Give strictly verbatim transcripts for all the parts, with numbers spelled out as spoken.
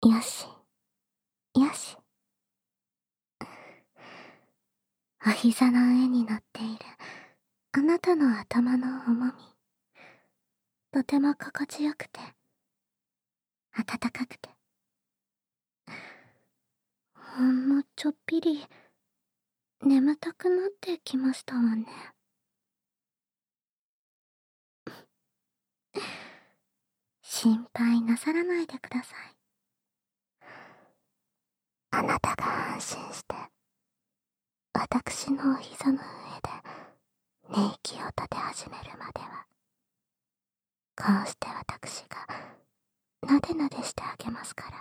よし、よし。お膝の上に乗っているあなたの頭の重み、とても心地よくて、暖かくて、ほんのちょっぴり眠たくなってきましたわね。心配なさらないでください。あなたが安心して私のお膝の上で寝息を立て始めるまでは、こうして私がなでなでしてあげますから。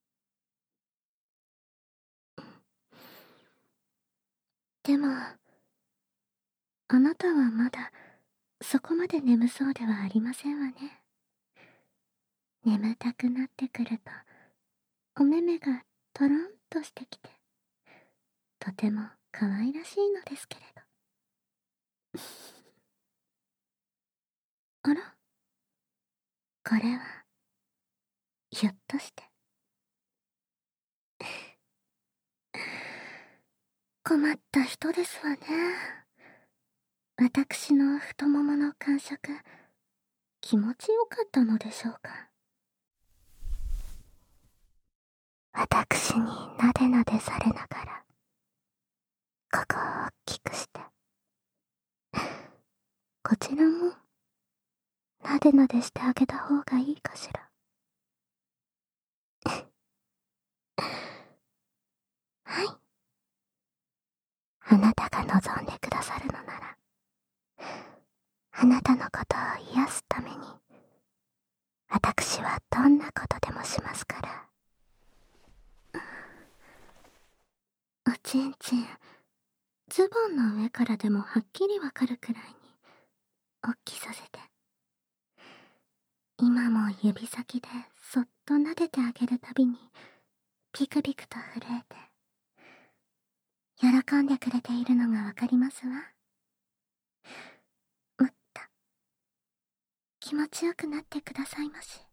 でも、あなたはまだそこまで眠そうではありませんわね。眠たくなってくると、お目目がトロンとしてきて、とても可愛らしいのですけれど。あら、これは、ひょっとして。困った人ですわね。私の太ももの感触、気持ちよかったのでしょうか。私になでなでされながら、ここを大きくして、こちらも、なでなでしてあげた方がいいかしら。はい。あなたが望んでくださるのなら、あなたのことを癒すために、私はどんなことでもしますから。おちんちん、ズボンの上からでもはっきりわかるくらいに、おっきさせて。今も指先でそっと撫でてあげるたびに、ピクピクと震えて、喜んでくれているのがわかりますわ。もっと、気持ちよくなってくださいまし。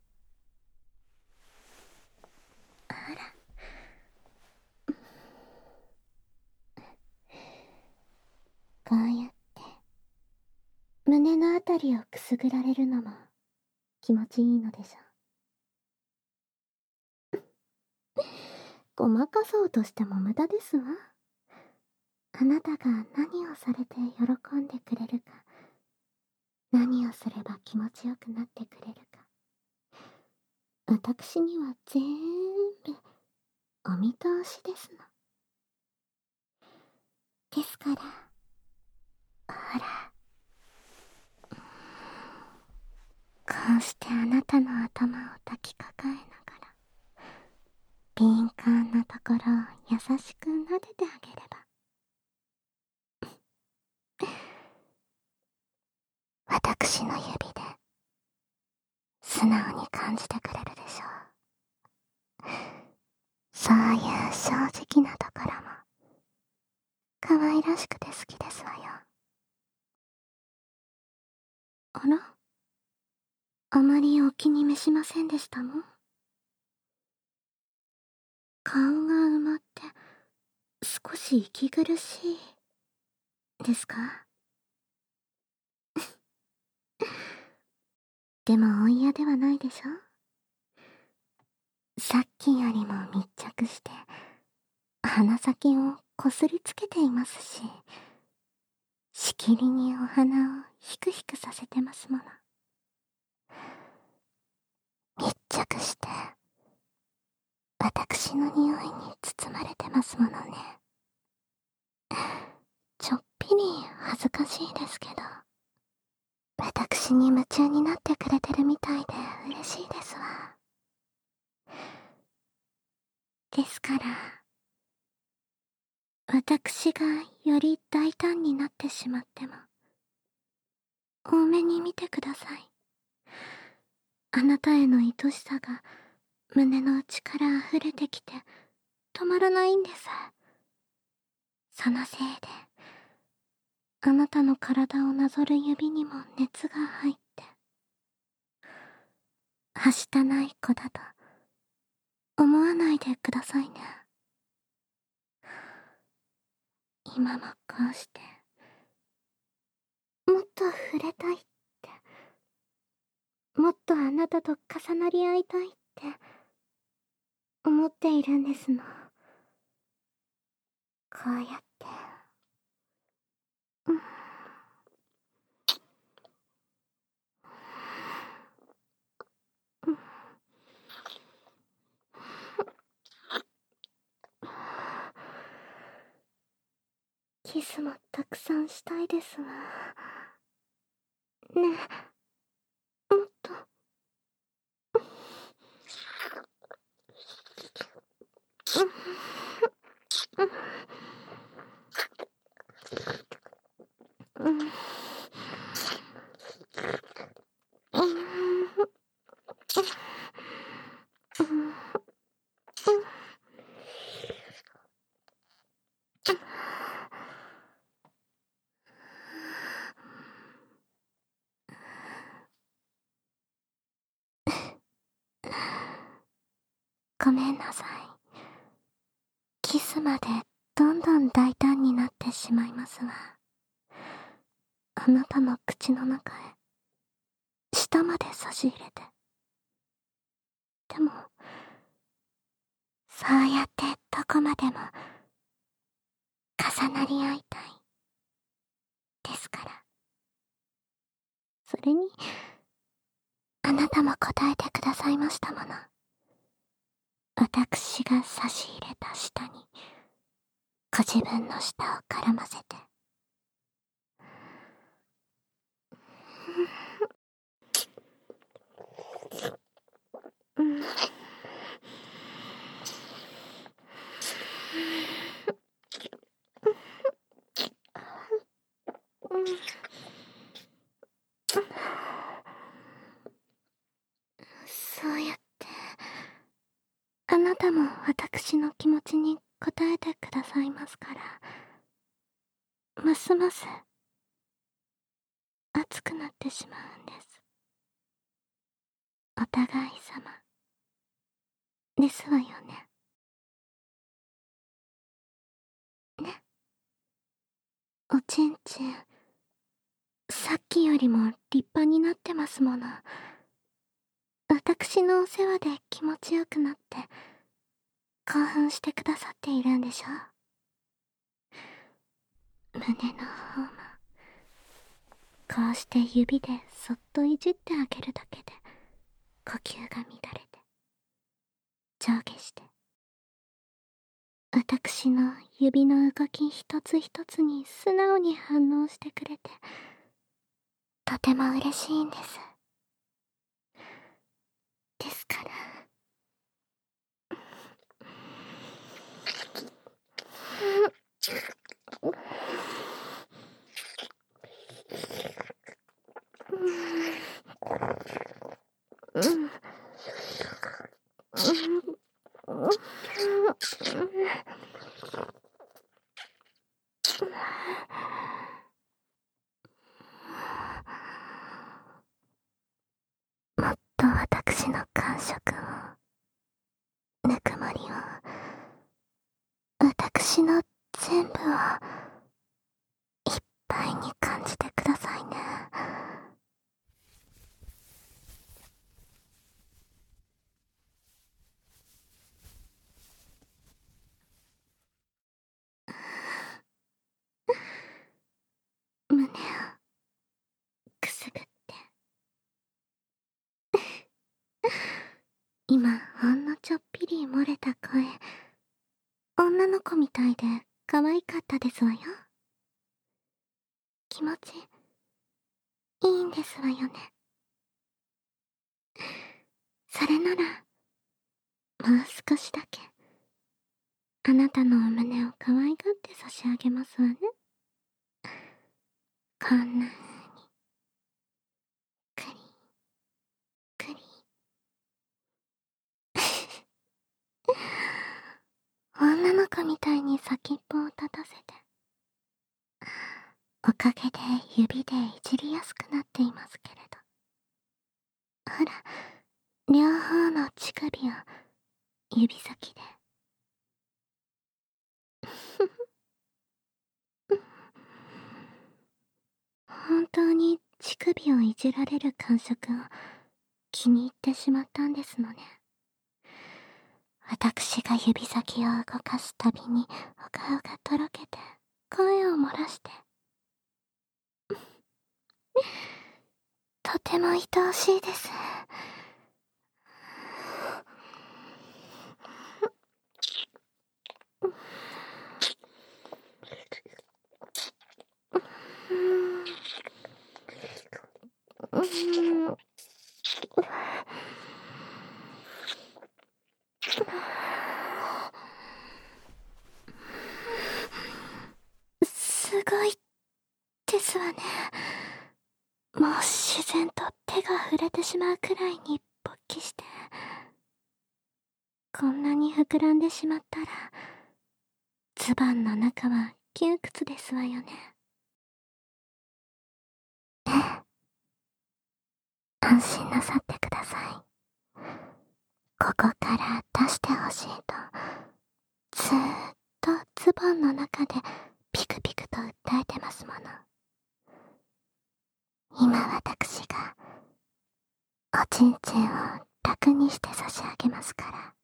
あら。こうやって、胸のあたりをくすぐられるのも、気持ちいいのでしょう。ごまかそうとしても無駄ですわ。あなたが何をされて喜んでくれるか、何をすれば気持ちよくなってくれるか、私にはぜーんぶお見通しですの。ですから、ほら、こうしてあなたの頭を抱きかかえながら、敏感なところを優しく撫でてあげれば、私の指で素直に感じてくれるでしょう。そういう正直なところも可愛らしくて好きですわよ。あら、あまりお気に召しませんでしたの？顔が埋まって少し息苦しいですか？でもお嫌ではないでしょ？さっきよりも密着して鼻先をこすりつけていますし、しきりにお鼻をひくひくさせてますもの。密着して私の匂いに包まれてますものね。ちょっぴり恥ずかしいですけど、私に夢中になってくれてるみたいで嬉しいですわ。ですから、私がより大胆になってしまっても、多めに見てください。あなたへの愛しさが胸の内から溢れてきて止まらないんです。そのせいで、あなたの体をなぞる指にも熱が入って、はしたない子だと思わないでくださいね。今もこうして、もっと触れたいって、もっとあなたと重なり合いたいって思っているんですの。こうやって、うん、うん、キスもたくさんしたいですわ。ねえ、もっと。うん、うん、うん、うん、ごめんなさい。キスまでどんどん大胆になってしまいますわ。あなたの口の中へ舌まで差し入れて。でもそうやってどこまでも重なり合いたいですから。それにあなたも答えてくださいましたもの。私が差し入れた舌にご自分の舌を絡ませて。うん、うん、そうやってあなたも私の気持ちに応えてくださいますから、ますます熱くなってしまうんです。お互い様ですわよね。ね、おちんちん、さっきよりも立派になってますもの。私のお世話で気持ちよくなって興奮してくださっているんでしょう。胸の方もこうして指でそっといじってあげるだけで呼吸が乱れて上下して、私の指の動き一つ一つに素直に反応してくれてとても嬉しいんです。ですからうん、うん、うん、もっと私の感触を、ぬくもりを、私の全部をいっぱいに感じてくださいね。胸をくすぐって、今ほんのちょっぴり漏れた声、女の子みたいで可愛かったですわよ。気持ちいいんですわよね。それならもう少しだけあなたのお胸を可愛がって差し上げますわね。こんな風にクリクリ女の子みたいに先っぽを立たせて、おかげで指でいじりやすくなっていますけれど、ほら、両方の乳首を指先で。本当に乳首をいじられる感触を気に入ってしまったんですのね。私が指先を動かすたびにお顔がとろけて声を漏らして、とても愛おしいです。うーん。すごいですわね。もう自然と手が触れてしまうくらいに勃起して、こんなに膨らんでしまったらズボンの中は窮屈ですわよね。ええ、安心なさってください。ここから出してほしいとずーっとズボンの中でピクピクと訴えてますもの。今私がおちんちんを楽にして差し上げますから。